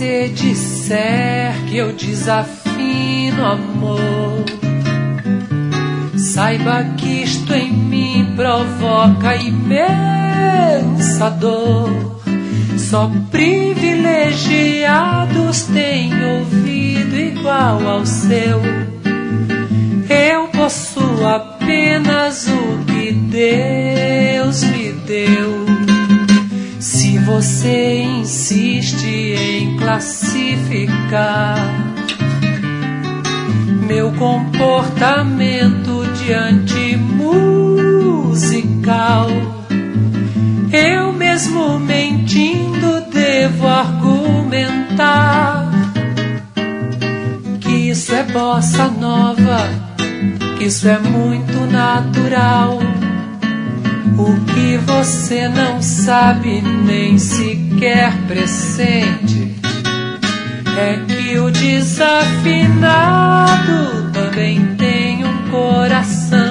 você disser que eu desafino amor, saiba que isto em mim provoca imensa dor. Só privilegiados têm ouvido igual ao seu. Eu possuo apenas o que Deus me deu. Se você insiste em classificar meu comportamento diante musical, eu mesmo mentindo devo argumentar que isso é bossa nova, que isso é muito natural. O que você não sabe nem sequer pressente é que o desafinado também tem um coração.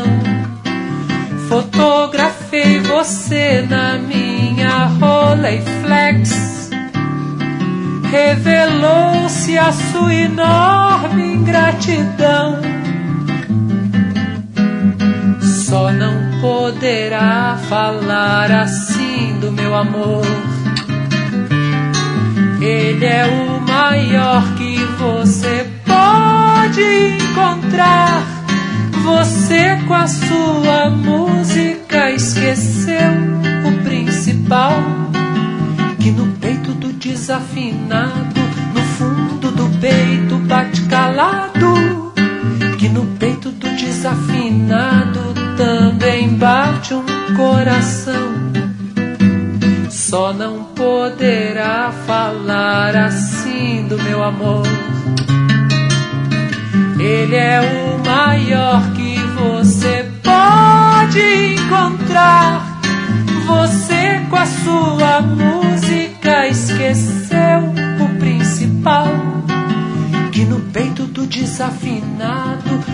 Fotografei você na minha Rolleiflex, revelou-se a sua enorme ingratidão. Só não poderá falar assim do meu amor. Ele é o maior que você pode encontrar. Você com a sua música esqueceu o principal, que no peito do desafinado, no fundo do peito bate calado, que no peito do desafinado também bate um coração. Só não poderá falar assim do meu amor. Ele é o maior que você pode encontrar. Você com a sua música esqueceu o principal, que no peito do desafinado,